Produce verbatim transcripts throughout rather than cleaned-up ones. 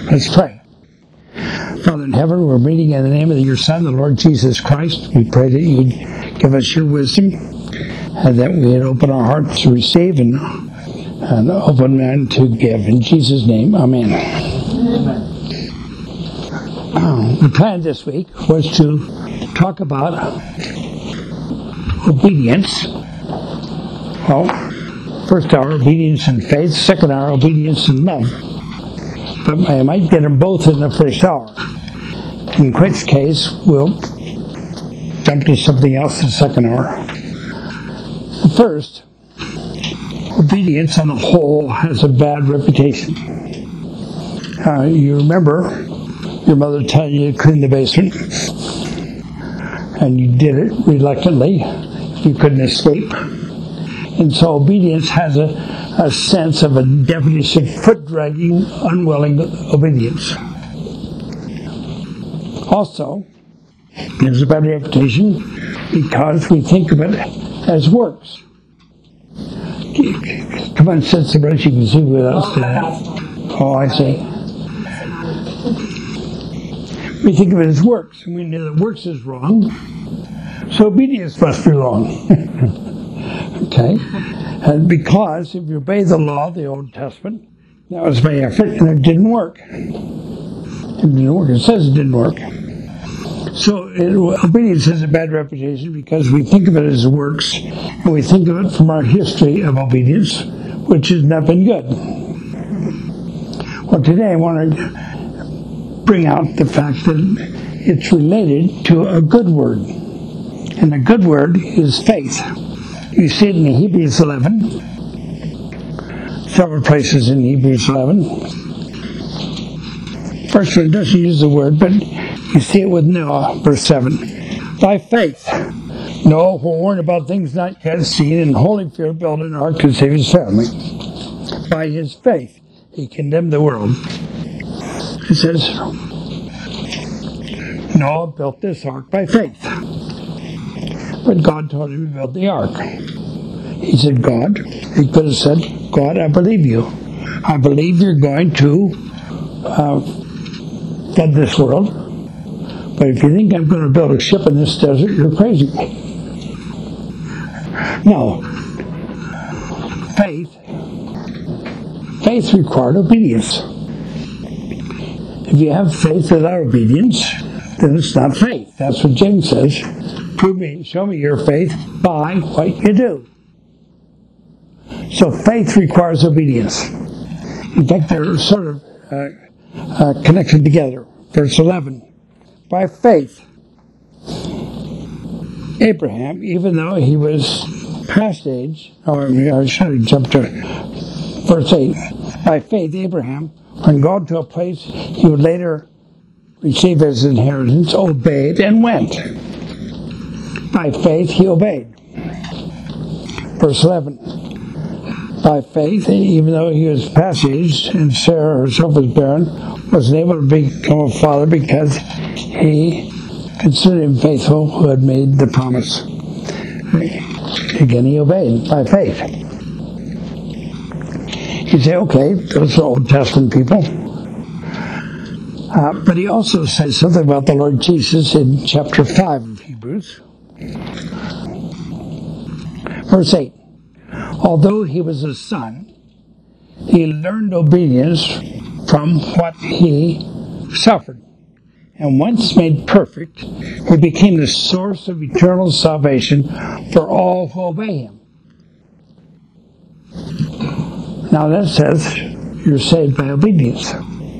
Let's pray. Father in heaven, we're meeting in the name of your Son, the Lord Jesus Christ. We pray that you'd give us your wisdom, and that we'd open our hearts to receive and, and open mind to give. In Jesus' name, amen. Amen. Uh, the plan this week was to talk about obedience. Well, first hour, obedience and faith. Second hour, obedience and love. But I might get them both in the first hour. In which case, we'll jump to something else in the second hour. First, obedience on the whole has a bad reputation. Uh, you remember your mother telling you to clean the basement, and you did it reluctantly. You couldn't escape. And so obedience has a, a sense of a definition, foot-dragging, unwilling obedience. Also, there's a bad reputation because we think of it as works. Come on, sit so you can see what else to have. Oh, I see. We think of it as works, and we know that works is wrong, so obedience must be wrong. Okay? And because if you obey the law of the Old Testament, that was by effort, and it didn't work. It didn't work. It says it didn't work. So it, obedience has a bad reputation because we think of it as works, and we think of it from our history of obedience, which has not been good. Well, today I want to bring out the fact that it's related to a good word. And the good word is faith. You see it in Hebrews eleven. Several places in Hebrews eleven. First one doesn't use the word, but you see it with Noah, verse seven. By faith, Noah, who warned about things not yet seen, in holy fear built an ark to save his family. By his faith, he condemned the world. It says, Noah built this ark by faith. But God told him to build the ark. He said, God, he could have said, God, I believe you. I believe you're going to uh, flood this world. But if you think I'm going to build a ship in this desert, you're crazy. No. Faith. Faith required obedience. If you have faith without obedience, then it's not faith. That's what James says. Prove me, show me your faith by what you do. So faith requires obedience. In fact, they're sort of uh, uh, connected together. Verse eleven. By faith, Abraham, even though he was past age, or I should have jumped to verse eight. By faith, Abraham, when God to a place he would later receive as inheritance, obeyed and went. By faith, he obeyed. Verse eleven. By faith, even though he was past age and Sarah herself was barren, was unable to become a father because he considered him faithful who had made the promise. Again, he obeyed by faith. You say, okay, those are Old Testament people. Uh, but he also says something about the Lord Jesus in chapter five of Hebrews. Verse eight. Although he was a son, he learned obedience from what he suffered. And once made perfect, he became the source of eternal salvation for all who obey him. Now that says you're saved by obedience.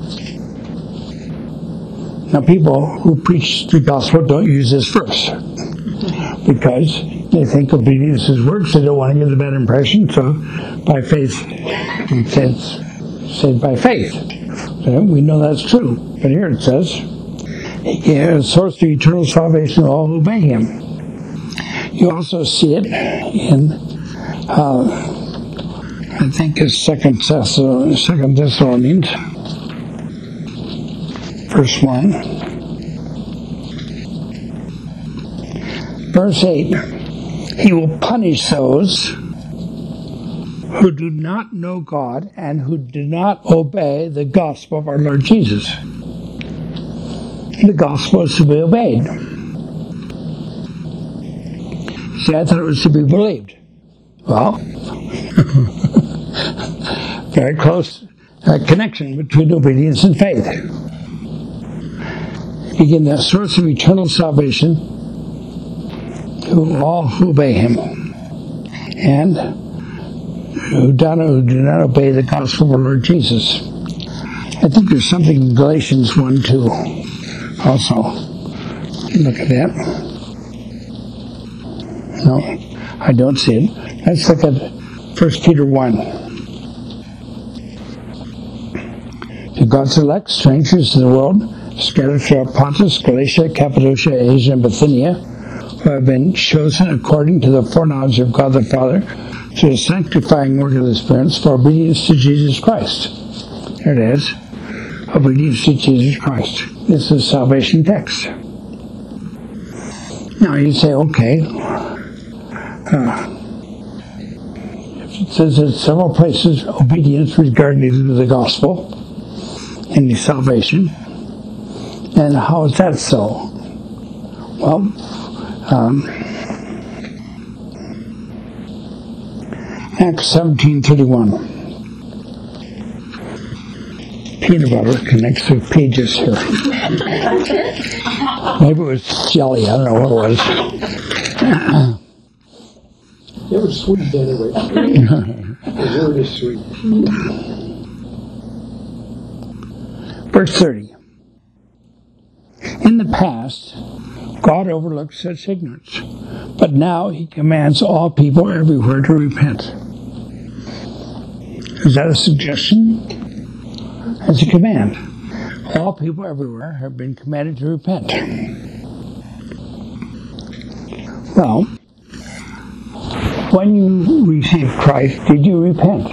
Now people who preach the gospel don't use this verse because they think obedience is works. They don't want to give the bad impression. So by faith, it says saved by faith. So we know that's true. But here it says, he is a source of eternal salvation to all who obey him. You also see it in, uh, I think it's Second Thessalonians, verse one. Verse eight. He will punish those who do not know God and who do not obey the gospel of our Lord Jesus. The gospel is to be obeyed. See, I thought it was to be believed. Well, very close uh, connection between obedience and faith. Begin the source of eternal salvation to all who obey Him, and who do, not, who do not obey the gospel of our Lord Jesus. I think there's something in Galatians one two also. Look at that. No, I don't see it. Let's look at First Peter one. To God's elect, strangers in the world, scattered throughout Pontus, Galatia, Cappadocia, Asia, and Bithynia, who have been chosen according to the foreknowledge of God the Father, to the sanctifying work of the Spirit, for obedience to Jesus Christ. There it is. Obedience to Jesus Christ. This is a salvation text. Now you say, okay, uh, it says in several places obedience regarding to the gospel and the salvation. And how is that so? Well, um, Acts seventeen thirty-one. Peanut butter connects the pages here. Maybe it was jelly. I don't know what it was. It was sweet anyway. The word is sweet. Verse thirty. In the past, God overlooked such ignorance, but now He commands all people everywhere to repent. Is that a suggestion? It's a command. All people everywhere have been commanded to repent. Well, when you received Christ, did you repent?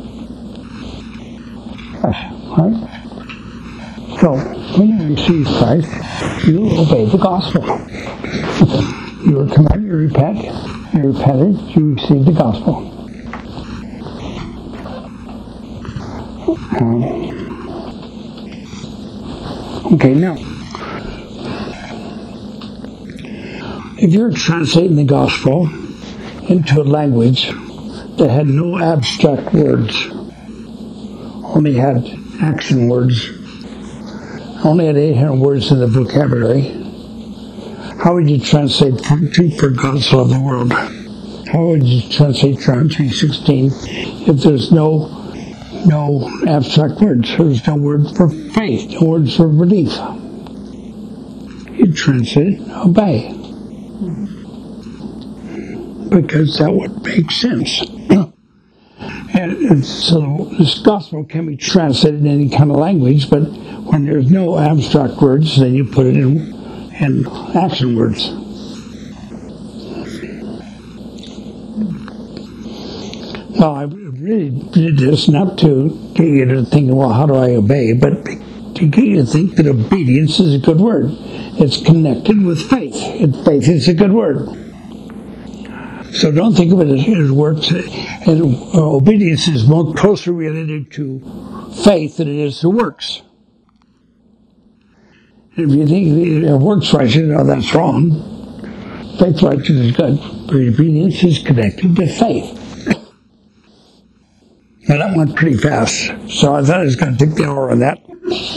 Yes, right? So, when you received Christ, you obeyed the gospel. You were commanded to repent. You repented, you received the gospel. Um, okay, now, if you're translating the gospel into a language that had no abstract words, only had action words, only had eight hundred words in the vocabulary, how would you translate for God so loved the world? How would you translate John three sixteen if there's no no abstract words? There's no word for faith, no words for belief. You translate obey. Because that would make sense. And so this gospel can be translated in any kind of language, but when there's no abstract words, then you put it in, in action words. Well, I really did this not to get you to think, well, how do I obey? But to get you to think that obedience is a good word. It's connected with faith, and faith is a good word. So don't think of it as, as works. And uh, obedience is more closely related to faith than it is to works. And if you think it works right, you know that's wrong. Faith righteousness is good, but obedience is connected to faith. Now that went pretty fast, so I thought I was going to take the hour on that.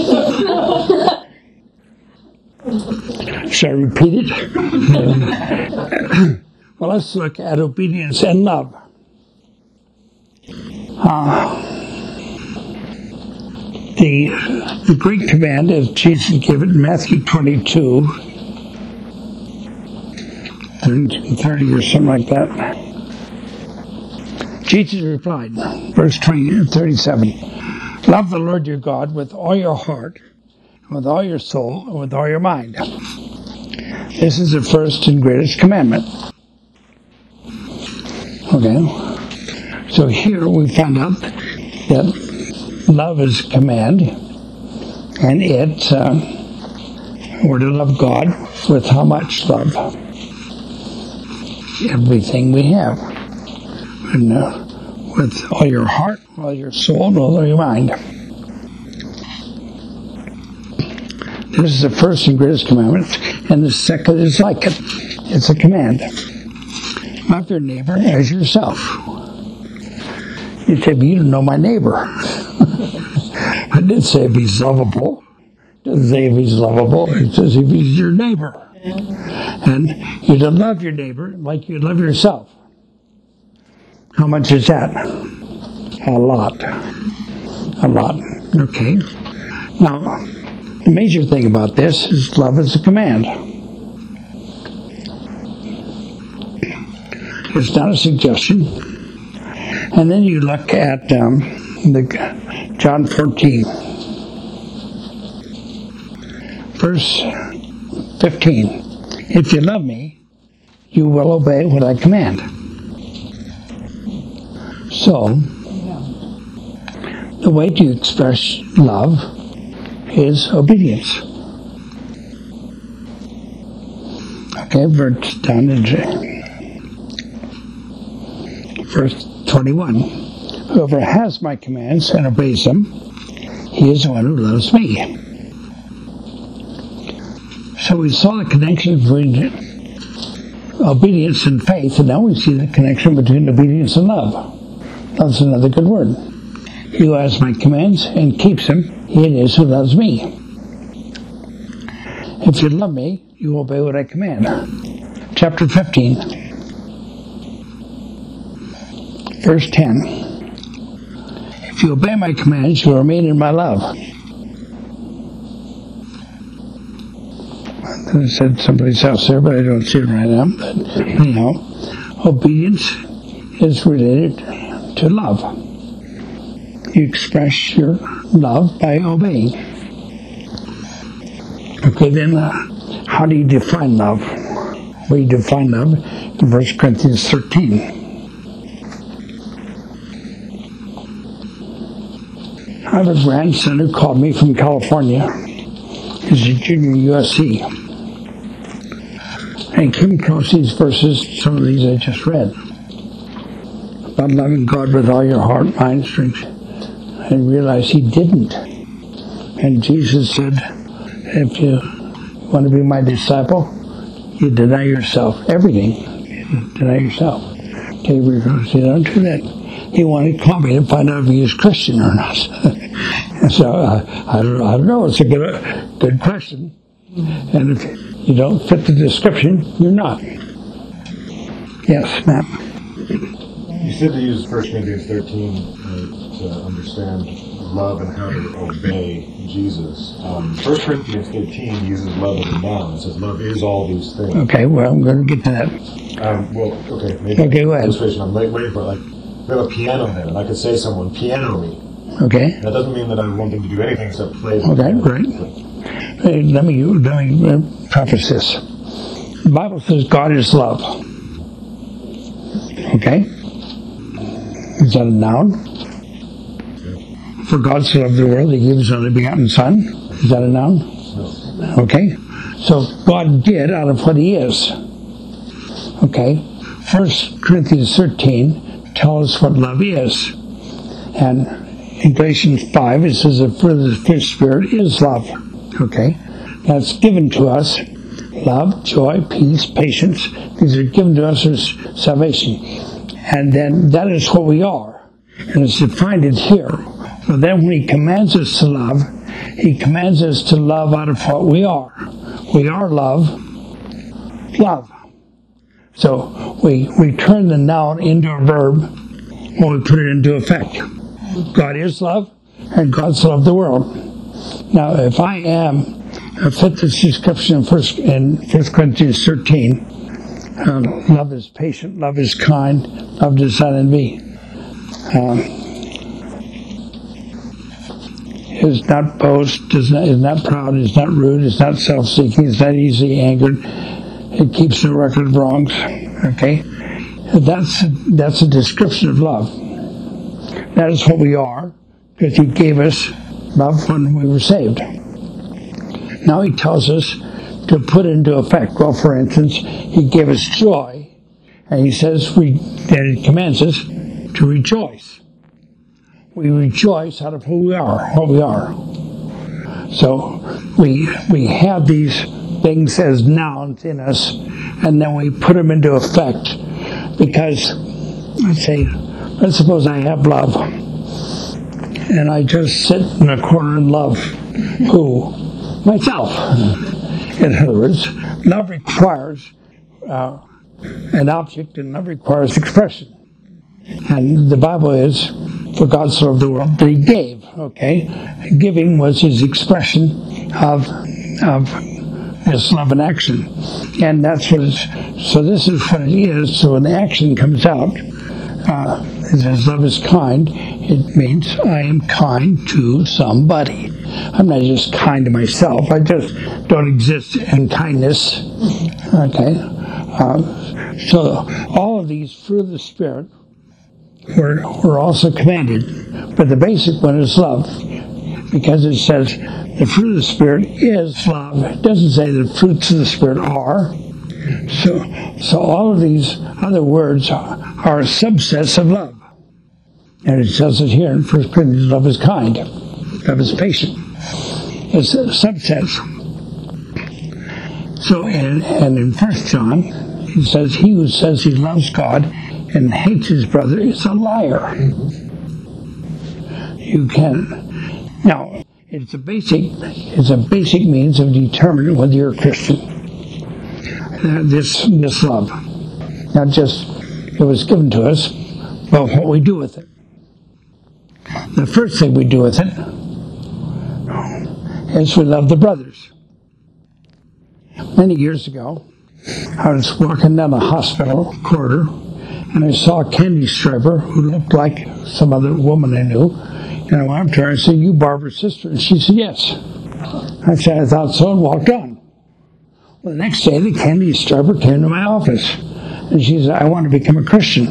Should I repeat it? Well, let's look at obedience and love. Uh, the, the Greek command, as Jesus gave it in Matthew twenty-two, thirty or something like that. Jesus replied, verse twenty, thirty-seven, love the Lord your God with all your heart, with all your soul, and with all your mind. This is the first and greatest commandment. Okay, so here we found out that love is a command, and it, uh, we're to love God with how much love? Everything we have. And uh, with all your heart, all your soul, and all your mind. This is the first and greatest commandment, and the second is like it. It's a command. Love your neighbor as yourself. You say, but you don't know my neighbor. I did say if he's lovable. It doesn't say if he's lovable. It says if he's your neighbor. And you to love your neighbor like you love yourself. How much is that? A lot. A lot. Okay. Now, the major thing about this is love is a command. It's not a suggestion. And then you look at um, the John fourteen, verse fifteen. If you love me, you will obey what I command. So, the way to express love is obedience. Okay, verse down in verse twenty-one. Whoever has my commands and obeys them, he is the one who loves me. So we saw the connection between obedience and faith, and now we see the connection between obedience and love. That's another good word. He who has my commands and keeps them, he it is who loves me. If you love me, you obey what I command. Chapter fifteen, verse ten. If you obey my commands, you remain in my love. I said someplace else there, but I don't see it right now. But anyhow, obedience is related to love. You express your love by obeying. Okay, then uh, how do you define love? Well, you define love in First Corinthians thirteen. I have a grandson who called me from California. He's a junior U S C. And came across these verses, some of these I just read, about loving God with all your heart, mind, strength, and realized he didn't. And Jesus said, if you want to be my disciple, you deny yourself, everything. You deny yourself. Okay, we're going to say, don't do that. He wanted to call me to find out if he was Christian or not. so uh, I, don't, I don't know, it's a good, good question. And if you don't fit the description, you're not. Yes, Matt. You said to use First Corinthians thirteen uh, to understand love and how to obey Jesus. Um, First Corinthians thirteen uses love as a noun. It says love is all these things. Okay, well, I'm going to get to that. Um, well, okay, maybe okay, go ahead. Illustration. I'm waiting for, like, we have a piano there, and I could say to someone, piano me. Okay. That doesn't mean that I want them to do anything except play the Okay, piano. right. Hey, let me, let me uh, preface this. The Bible says God is love. Okay? Is that a noun? For God so loved the world, he gave his only begotten Son. Is that a noun? No. Okay? So God did out of what he is. Okay? First Corinthians thirteen tells us what love is. And in Galatians five, it says that for the fruit of the Spirit is love. Okay? That's given to us. Love, joy, peace, patience. These are given to us as salvation. And then that is what we are. And it's defined it here. So then when he commands us to love, he commands us to love out of what we are. We are love. Love. So we, we turn the noun into a verb when we put it into effect. God is love, and God so loved the world. Now, if I am, I fit this description in First, in First Corinthians thirteen. Um, love is patient, love is kind, love does not envy. Um, is not boast, is not, is not proud, is not rude, is not self-seeking, is not easily angered. It keeps no record of wrongs. Okay, that's that's a description of love. That is what we are, because he gave us love when we were saved. Now he tells us to put into effect. Well, for instance, he gave us joy, and he says we, that he commands us to rejoice. We rejoice out of who we are, what we are. So we we have these things as nouns in us, and then we put them into effect. Because, let's say, let's suppose I have love, and I just sit in a corner and love who? Myself. In other words, love requires uh, an object, and love requires expression. And the Bible is, for God so loved the world that He gave. Okay, giving was His expression of of His love in action, and that's what it's. So this is what it is. So when the action comes out, uh, it says love is kind. It means I am kind to somebody. I'm not just kind to myself. I just don't exist in kindness. Okay, uh, so all of these fruit of the Spirit were were also commanded, but the basic one is love, because it says the fruit of the Spirit is love. It doesn't say the fruits of the Spirit are. So, so all of these other words are, are subsets of love, and it says it here in First Corinthians: love is kind, love is patient. It's subsets. So, and, and in First John, he says, "He who says he loves God and hates his brother is a liar." You can. Now, it's a basic, it's a basic means of determining whether you're a Christian. Uh, this, this love, not just it was given to us, but what we do with it. The first thing we do with it is we love the brothers. Many years ago, I was walking down a hospital corridor, and I saw a candy striper who looked like some other woman I knew. And I went up to her and said, "You Barbara's sister?" And she said, "Yes." I said, "I thought so," and walked on. Well, the next day, the candy striper came to my office. And she said, "I want to become a Christian."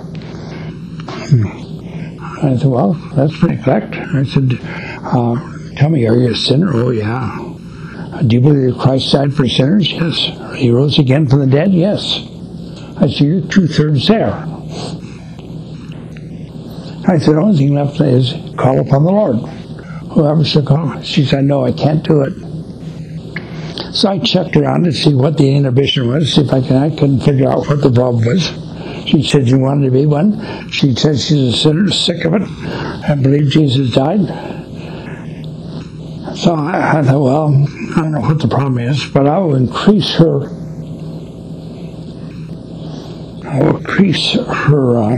I said, "Well, that's pretty correct." I said, uh, "Tell me, are you a sinner?" "Oh, yeah." "Do you believe that Christ died for sinners?" "Yes." "He rose again from the dead?" "Yes." I said, "You're two-thirds there." I said, "The only thing left is call upon the Lord. Whoever shall call." She said, "No, I can't do it." So I checked around to see what the inhibition was, see if I can. I couldn't figure out what the problem was. She said she wanted to be one. She said she's a sinner, sick of it, and believed Jesus died. So I, I thought, well, I don't know what the problem is, but I will increase her. I will increase her. Uh,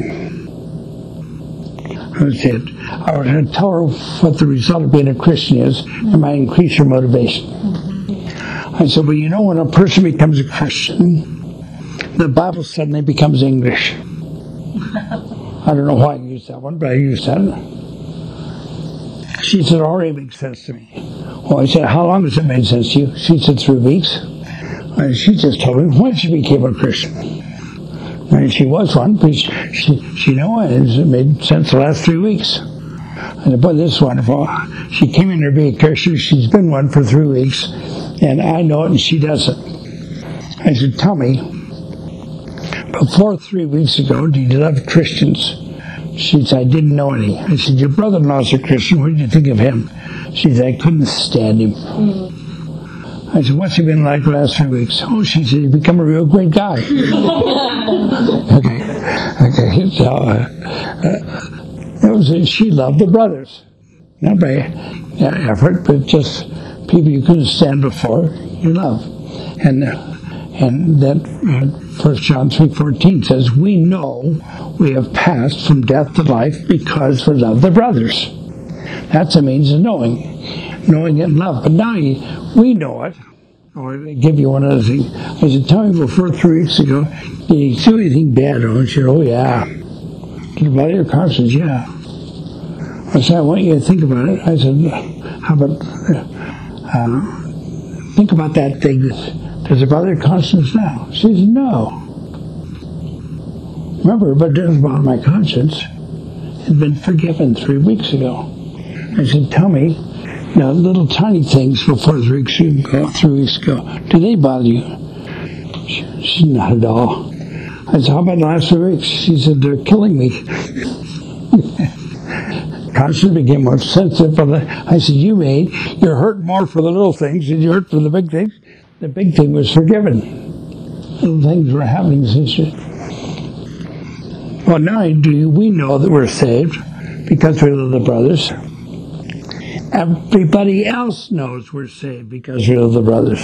I would say it. I was going to tell her what the result of being a Christian is, and might increase her motivation. I said, "Well, you know, when a person becomes a Christian, the Bible suddenly becomes English." I don't know why I used that one, but I used that. She said, "It already makes sense to me." Well, I said, "How long has it made sense to you?" She said, "Three weeks." And she just told me when she became a Christian. And she was one, but she, she, she knew it. It made sense the last three weeks. I said, "Boy, this is wonderful." She came in to be a Christian. She's been one for three weeks. And I know it, and she doesn't. I said, "Tell me, before three weeks ago, did you love Christians?" She said, "I didn't know any." I said, "Your brother-in-law's a Christian. What did you think of him?" She said, "I couldn't stand him." Mm. I said, "What's he been like the last three weeks?" "Oh," she said, "he's become a real great guy." okay, okay. So uh, uh, it was. She loved the brothers, not by uh, effort, but just people you couldn't stand before, you love. And and that uh, First John three fourteen says, "We know we have passed from death to life because we love the brothers." That's a means of knowing, knowing it in love. But now you, we know it. Or they give you one other thing. I said, "Tell me, before three weeks ago, did you do anything bad?" Oh, she said, "Oh, yeah." "Did it bother your conscience?" "Yeah." I said, "I want you to think about it." I said, "How about... Uh, Uh, think about that thing. Does it bother your conscience now?" She said, "No." "Remember, but it doesn't bother my conscience. It had been forgiven three weeks ago." I said, "Tell me, you know, little tiny things before three weeks ago, three weeks ago, do they bother you?" She, she not at all. I said, how about the last three weeks? She said, they're killing me. Conscience became more sensitive for the, I said, you made, you're hurt more for the little things than you hurt for the big things. The big thing was forgiven. Little things were happening since you. Well, now do we know that we're saved because we love the brothers. Everybody else knows we're saved because we love the brothers.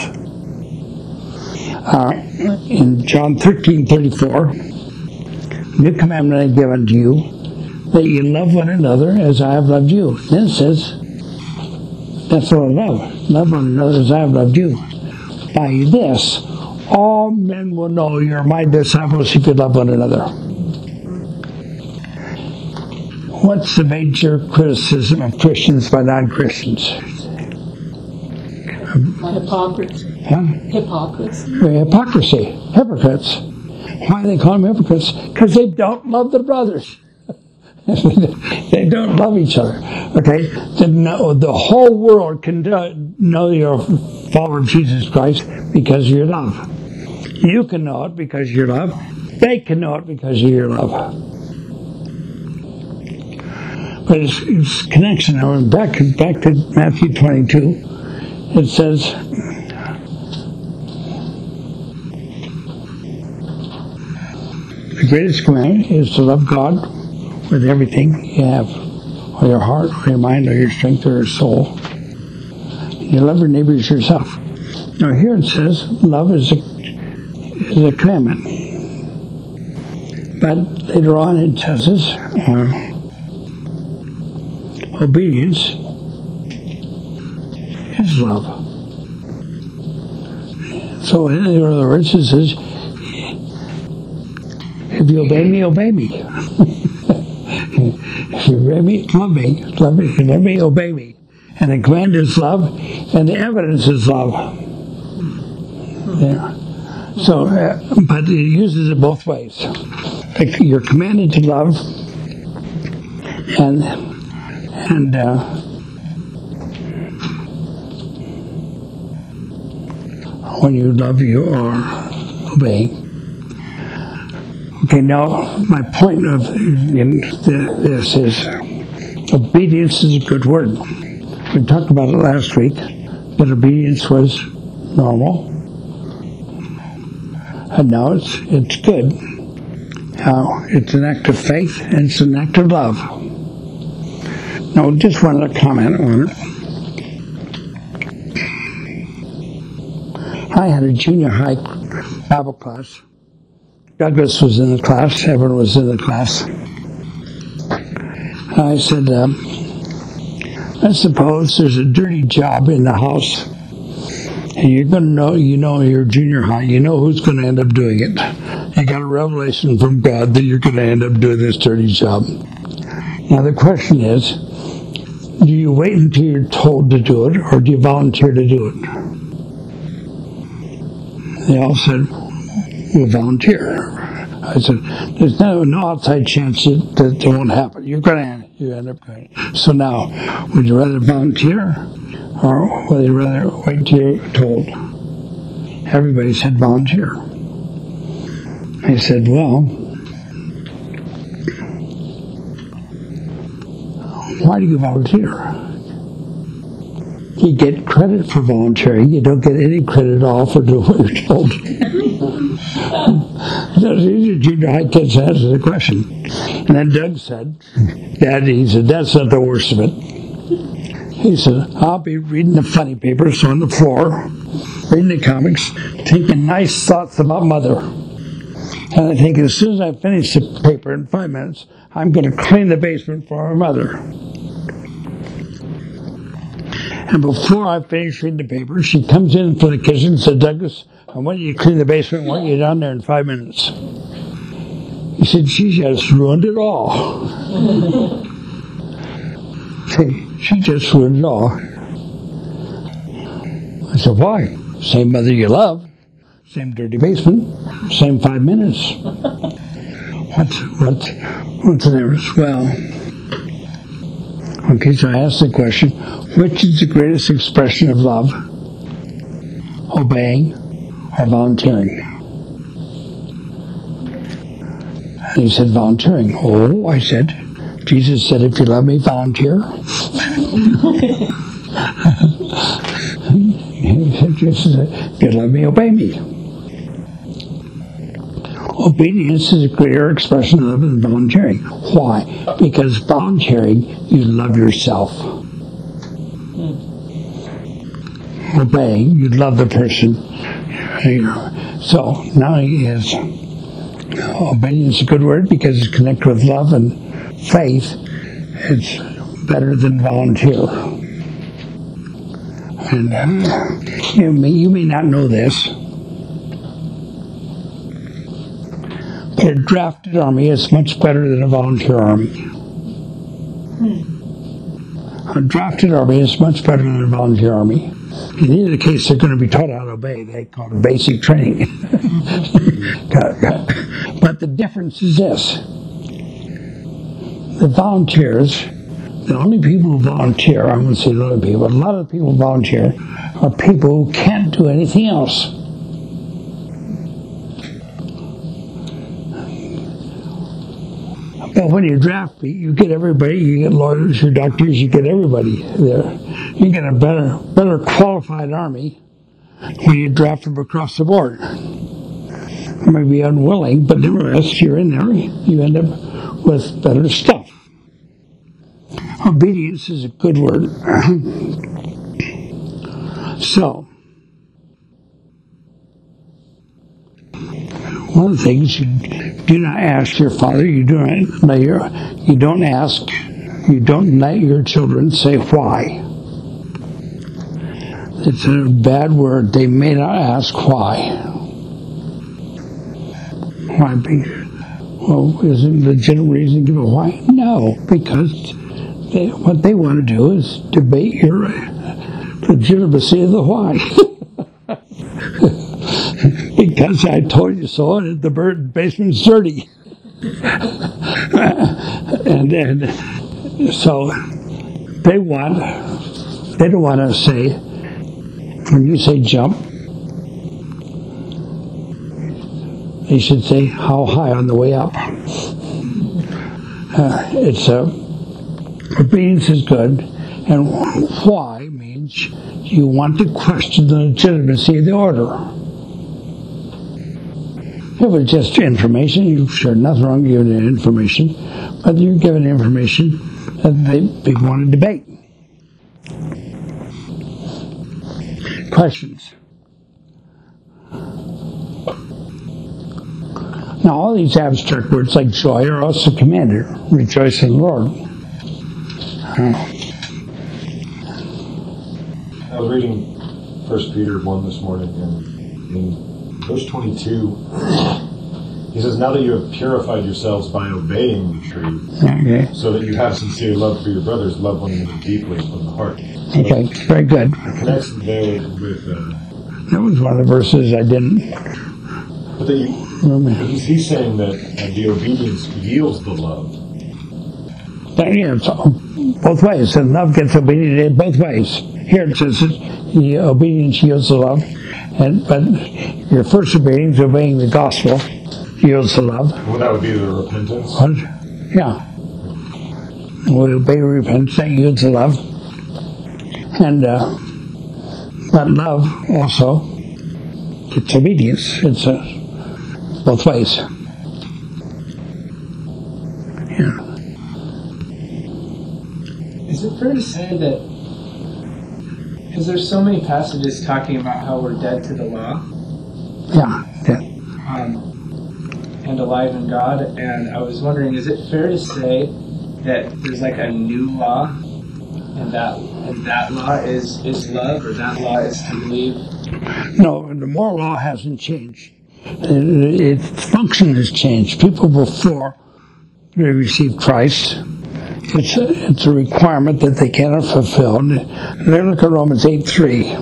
Uh, in John thirteen thirty-four, new commandment I give unto you, that you love one another as I have loved you. Then it says, that's what I love. Love one another as I have loved you. By this, all men will know you're my disciples if you love one another. What's the major criticism of Christians by non-Christians? Hypocrisy. Huh? Hypocrisy. Hypocrisy. Hypocrites. Why do they call them hypocrites? Because they don't love the brothers. They don't love each other. Okay? The, no, the whole world can do, know you're a follower of Jesus Christ because of your love. You can know it because of your love. They can know it because of your love. But it's, it's connection. Now, back, back to Matthew twenty-two, it says, the greatest commandment is to love God with everything you have, or your heart, or your mind, or your strength, or your soul. You love your neighbor as yourself. Now here it says, love is a, is a commandment. But later on it says this, uh, obedience is love. So in other words, it says, if you obey me, obey me. If you obey me, love me. Love me. If you love me, obey me. And the command is love, and the evidence is love. Yeah. So, uh, but it uses it both ways. Like you're commanded to love, and and uh, when you love, you are obeying. Okay, now my point of in this is obedience is a good word. We talked about it last week, that obedience was normal, and now it's it's good. Now it's an act of faith and it's an act of love. Now, just wanted to comment on it. I had a junior high Bible class. Douglas was in the class, Evan was in the class. I said, um, let's suppose there's a dirty job in the house, and you're going to know, you know, you're junior high, you know who's going to end up doing it. You got a revelation from God that you're going to end up doing this dirty job. Now the question is, do you wait until you're told to do it, or do you volunteer to do it? They all said, we'll volunteer. I said, there's no, no outside chance that, that it won't happen. You're going to you end up going. So now, would you rather volunteer, or would you rather wait until you're told? Everybody said volunteer. I said, well, why do you volunteer? You get credit for volunteering. You don't get any credit at all for doing what you're told. These are junior high kids to answer the question. And then Doug said, Dad, he said, that's not the worst of it. He said, I'll be reading the funny papers on the floor, reading the comics, thinking nice thoughts about Mother. And I think as soon as I finish the paper in five minutes, I'm going to clean the basement for our mother. And before I finish reading the paper, she comes in from the kitchen and said, Douglas, I want you to clean the basement. I want you down there in five minutes. He said, she just ruined it all. See, she just ruined it all. I said, why? Same mother you love, same dirty basement, same five minutes. What's, what's, what's the difference? Well, okay, so I asked the question, which is the greatest expression of love? Obeying or volunteering? And he said, volunteering. Oh, I said, Jesus said, if you love me, volunteer. He said, Jesus said, if you love me, obey me. Obedience is a greater expression of love than volunteering. Why? Because volunteering, you love yourself. Obeying, you love the person. You know. So now he is, obedience is a good word because it's connected with love and faith. It's better than volunteer. And uh, you, may, you may not know this, but a drafted army is much better than a volunteer army. A drafted army is much better than a volunteer army. In either case, they're going to be taught how to obey. They call it basic training. But the difference is this. The volunteers, the only people who volunteer, I won't say a lot of people, but a lot of people who volunteer are people who can't do anything else. But when you draft, you get everybody, you get lawyers, your doctors, you get everybody there. You get a better, better qualified army when you draft them across the board. You may be unwilling, but nevertheless, you're in there, you end up with better stuff. Obedience is a good word. So, one of the things, you do not ask your father, you do not let your, you don't ask, you don't let your children say why. It's a bad word. They may not ask why. Why? Well, isn't a legitimate reason to give a why? No, because they, what they want to do is debate your legitimacy of the why. Because I told you so, and the bird basement's dirty. and and so they want, they don't want to say, when you say jump, they should say how high on the way up. Uh, it's uh, obedience is good, and why means you want to question the legitimacy of the order. If it's just information, you sure nothing wrong giving it information, but you're giving information that they people want to debate. Questions? Now, all these abstract words like joy are also commanded. Rejoice in the Lord. Uh, I was reading First Peter one this morning, and in verse twenty-two, he says, now that you have purified yourselves by obeying the truth, okay. so that you have sincere love for your brothers, love one another deeply from the heart. So okay, very good. It connects there with... Uh, that was one of the verses I didn't... But that you, he's, he's saying that uh, the obedience yields the love. But, yeah, it's both ways. And love gets obedient both ways. Here it says the obedience yields the love. And, but your first obedience, obeying the gospel, yields the love. Well, that would be the repentance? What? Yeah. We obey repentance, that yields the love. And, uh, but love also, it's obedience. It's uh, both ways. Yeah. Is it fair to say that, because there's so many passages talking about how we're dead to the law? Yeah. Yeah. Um, and alive in God, and I was wondering, is it fair to say that there's like a new law, and that and that law is, is love, or that law is to believe? No, the moral law hasn't changed. It, its function has changed. People before they received Christ, it's a, it's a requirement that they cannot fulfill. And they look at Romans eight three.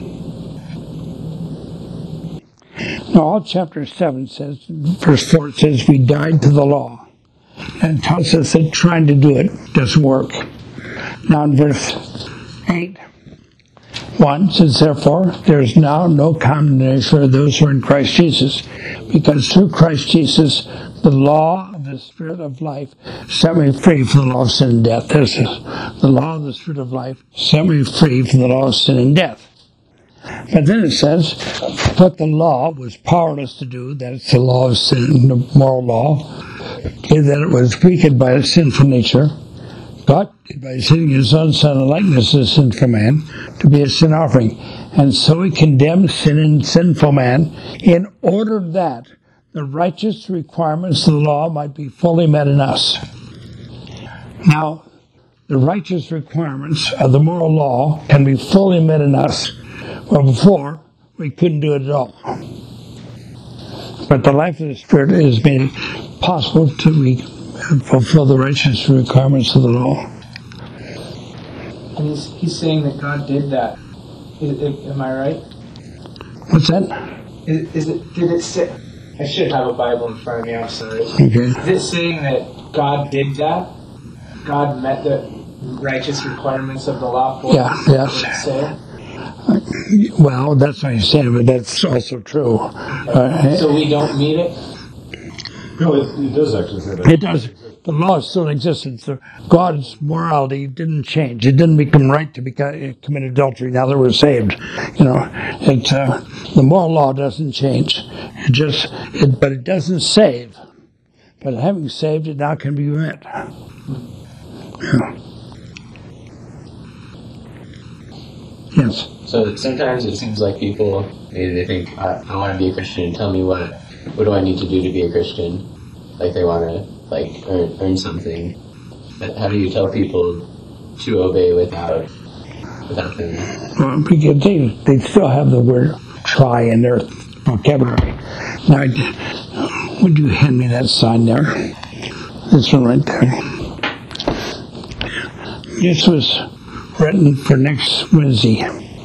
Now, all chapter seven says, verse four, it says, we died to the law. And it tells us that trying to do it doesn't work. Now, in verse eight, one says, therefore, there is now no condemnation for those who are in Christ Jesus, because through Christ Jesus, the law of the the Spirit of life set me free from the law of sin and death. This is the law of the Spirit of life set me free from the law of sin and death. But then it says, what the law was powerless to do, that it's the law of sin, the moral law, okay, that it was weakened by its sinful nature, God, by sending his Son, Son of likeness as sinful man, to be a sin offering. And so he condemned sin and sinful man in order that the righteous requirements of the law might be fully met in us. Now, the righteous requirements of the moral law can be fully met in us. Well, before, we couldn't do it at all. But the life of the Spirit has made it possible to be, fulfill the righteous requirements of the law. And he's, he's saying that God did that. Is, is, am I right? What's that? Is, is it? Did it say? I should have a Bible in front of me. I'm sorry. Okay. Is it saying that God did that? God met the righteous requirements of the law for Yeah. us? Yes. Did it say? Well, that's what he's saying, but that's also true. Uh, So we don't meet it? No, it, it does actually say that. It does. The law still exists. So God's morality didn't change. It didn't become right to become, commit adultery now that we're saved. You know, it, uh, the moral law doesn't change. It just, it, but it doesn't save. But having saved, it now can be met. Yeah. Yes. So sometimes it seems like people, maybe they think, I, I want to be a Christian, tell me what what do I need to do to be a Christian? Like they want to like earn, earn something. But how do you tell people to obey without without them? Well, because they, they still have the word try in their vocabulary. Now, would you hand me that sign there? This one right there. This was written for next Wednesday.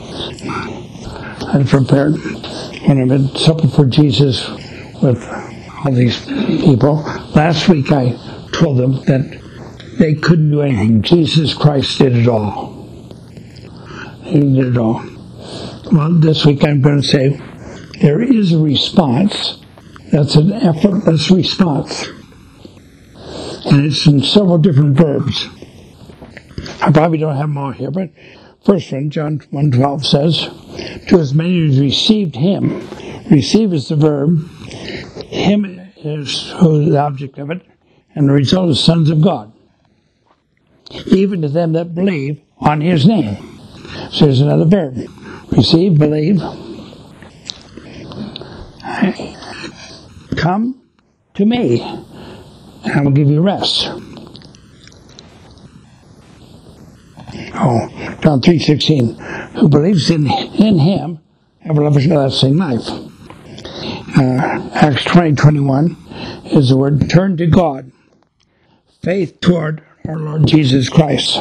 I prepared when I'm at supper for Jesus with all these people. Last week I told them that they couldn't do anything. Jesus Christ did it all. He did it all. Well, this week I'm going to say there is a response. That's an effortless response. And it's in several different verbs. I probably don't have them all here, but first one, John one twelve says, to as many as received him, receive is the verb, him is who is the object of it, and the result is sons of God. Even to them that believe on his name. So there's another verb. Receive, believe. Come to me, and I will give you rest. Oh, John three sixteen. Who believes in in him have everlasting life. Uh, Acts twenty twenty-one is the word turn to God. Faith toward our Lord Jesus Christ.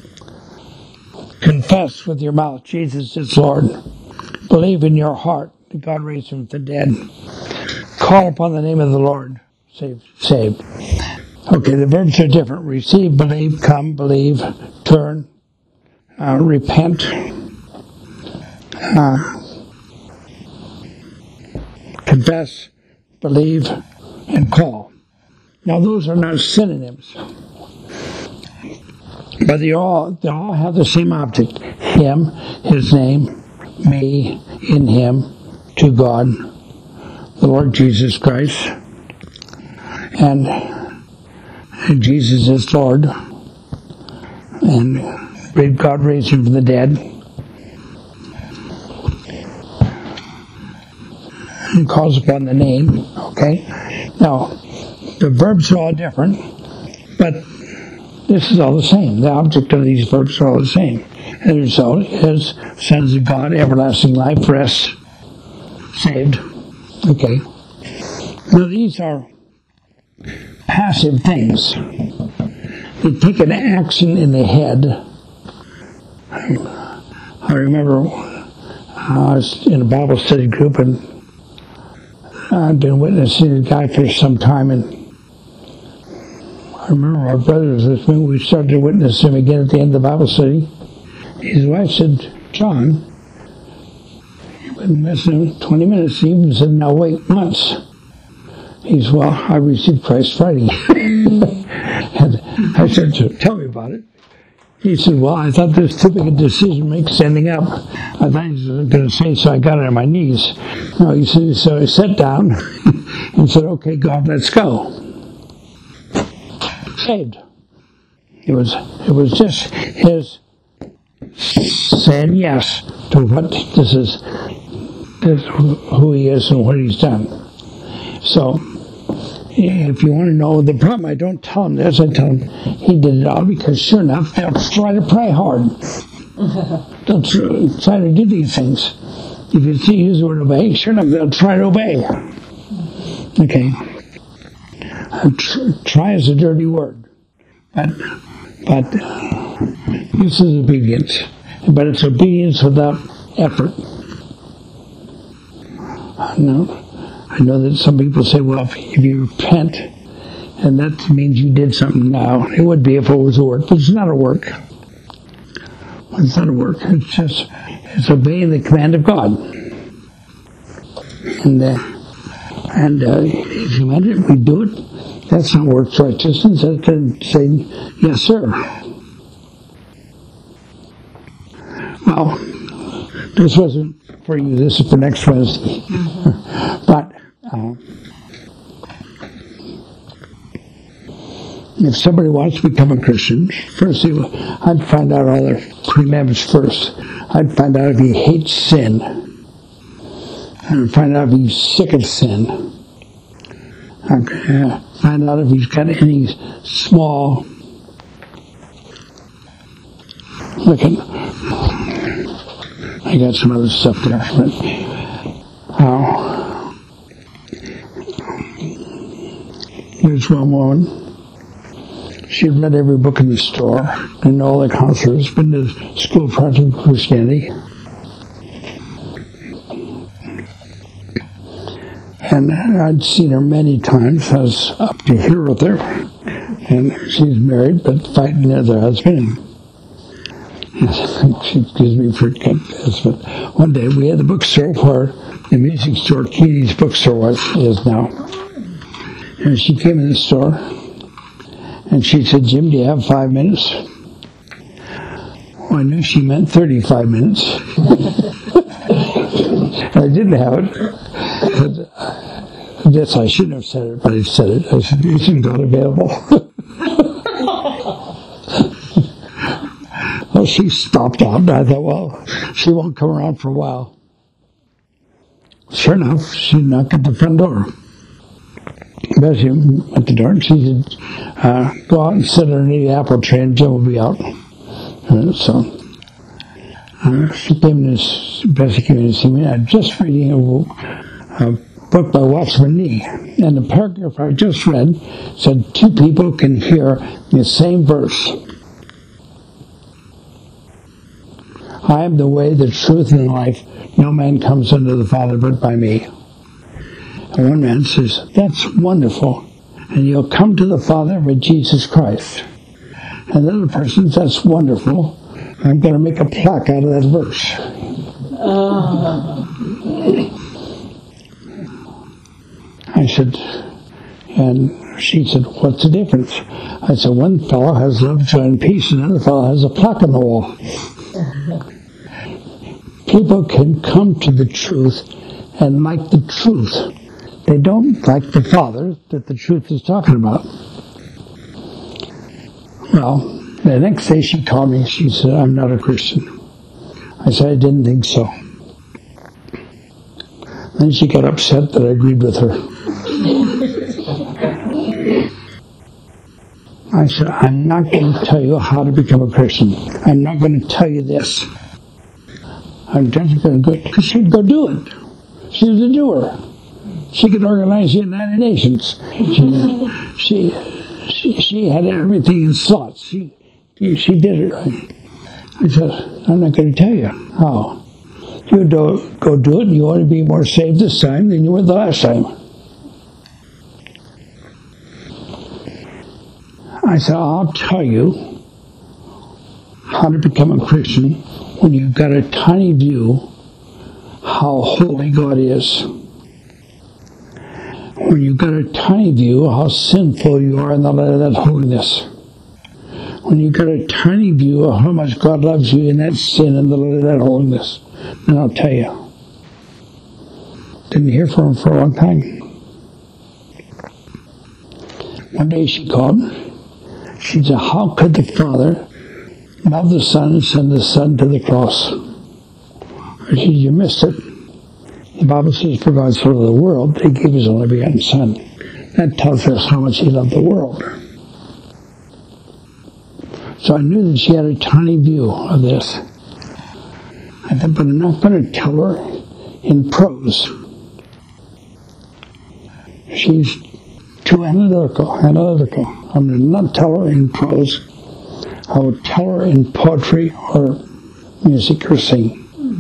Confess with your mouth Jesus is Lord. Believe in your heart that God raised him from the dead. Call upon the name of the Lord. Save, save. Okay, the verbs are different. Receive, believe, come, believe, turn, uh, repent, uh, confess, believe, and call. Now those are not synonyms. But they all, they all have the same object. Him, his name, me, in him, to God, the Lord Jesus Christ. And, and Jesus is Lord. And God raised him from the dead. And calls upon the name. Okay? Now, the verbs are all different, but this is all the same. The object of these verbs are all the same. And the result is sons of God, everlasting life, rest, saved. Okay. Now these are passive things. They take an action in the head. I remember I was in a Bible study group and I'd been witnessing a guy for some time, and I remember our brothers with me, we started to witness him again at the end of the Bible study. His wife said, John, you've been listening twenty minutes. He even said, now wait once. He said, well, I received Christ Friday. And I said, so tell me about it. He said, well, I thought this was too big a decision to make standing up. I thought he was going to say, so I got on my knees. No, he said, so I sat down and said, okay, God, let's go. Saved. It was, it was just his saying yes to what this is, this, who he is and what he's done. So, if you want to know the problem, I don't tell him this. I tell him he did it all because sure enough, they'll try to pray hard. They'll try to do these things. If you see use the word obey, sure enough, they'll try to obey. Okay. Try is a dirty word. But, but this is obedience. But it's obedience without effort. No. I know that some people say, well, if, if you repent, and that means you did something now. It would be if it was a work, but it's not a work. It's not a work. It's just, it's obeying the command of God. And, uh, and uh, if you meant it, we do it. That's not works righteousness. That's saying, yes, sir. Well, this wasn't for you. This is for next Wednesday. But uh, if somebody wants to become a Christian, first I'd find out all their commandments first. I'd find out if he hates sin. I'd find out if he's sick of sin. I'd uh, find out if he's got any small... Look at... I got some other stuff there. But, uh, there's one woman. She had read every book in the store, and all the counselors, been to school of practical Christianity. And I'd seen her many times. I was up to here with her. And she's married, but fighting with her husband. Excuse me for this, but one day we had the bookstore where the music store, Keating's bookstore was, is now. And she came in the store, and she said, Jim, do you have five minutes? Well, I knew she meant thirty-five minutes. I didn't have it. But I guess I shouldn't have said it, but I said it. I said, isn't God available? Well, she stopped out, and I thought, well, she won't come around for a while. Sure enough, she knocked at the front door. Bessie at the door, and she said, uh, go out and sit underneath the apple tree, and Jim will be out. Uh, so, uh, she came in this, Bessie came in to see me. I'm just reading a, a book by Watchman Nee, and the paragraph I just read said two people can hear the same verse. I am the way, the truth, and the life. No man comes unto the Father but by me. And one man says, that's wonderful. And you'll come to the Father by Jesus Christ. And the other person says, that's wonderful. I'm going to make a plaque out of that verse. Uh. I said, and she said, what's the difference? I said, one fellow has love, joy, and peace, and another fellow has a plaque on the wall. People can come to the truth and like the truth. They don't like the Father that the truth is talking about. Well, the next day she called me. She said, I'm not a Christian. I said, I didn't think so. Then she got upset that I agreed with her. I said, I'm not going to tell you how to become a Christian. I'm not going to tell you this. I'm just going to go, because she'd go do it. She was a doer. She could organize the United Nations. She, she, she, she had everything in thoughts. She, she did it right. I said, I'm not going to tell you how. You do, go do it, and you want to be more saved this time than you were the last time. I said, I'll tell you how to become a Christian when you've got a tiny view how holy God is. when you've got a tiny view of how sinful you are in the light of that holiness. When you've got a tiny view of how much God loves you in that sin and the light of that holiness. And I'll tell you, didn't hear from him for a long time. One day she called. She said, how could the Father love the Son and send the Son to the cross? I said, you missed it. The Bible says, for God so loved the world, that he gave his only begotten Son. That tells us how much he loved the world. So I knew that she had a tiny view of this. I said, but I'm not going to tell her in prose. She's too analytical, analytical. I'm going to not tell her in prose. I will tell her in poetry or music or sing.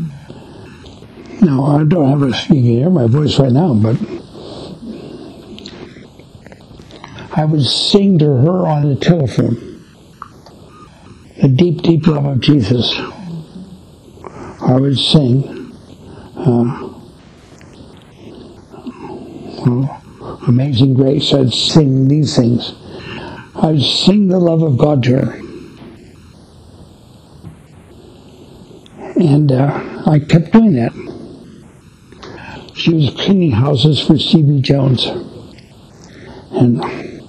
Now, I don't have a, you can hear my voice right now, but I would sing to her on the telephone the deep, deep love of Jesus. I would sing uh, well, Amazing Grace. I'd sing these things. I'd sing the love of God to her. And uh, I kept doing that. She was cleaning houses for Stevie Jones. And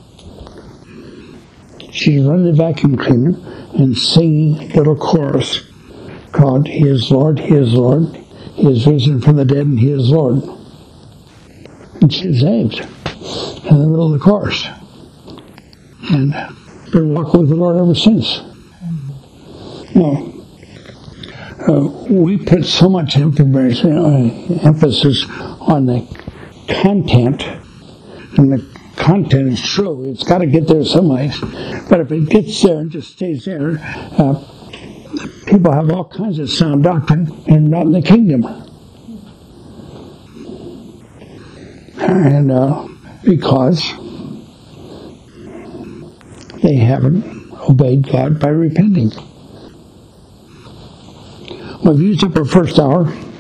she'd run the vacuum cleaner and sing a little chorus called, He is Lord, He is Lord, He is risen from the dead, and He is Lord. And she was saved in the middle of the chorus. And been walking with the Lord ever since. Now, uh, we put so much emphasis, uh, emphasis on the content, and the content is true. It's got to get there someways. But if it gets there and just stays there, uh, people have all kinds of sound doctrine and not in the kingdom. And uh, because they haven't obeyed God by repenting. We've used up our first hour.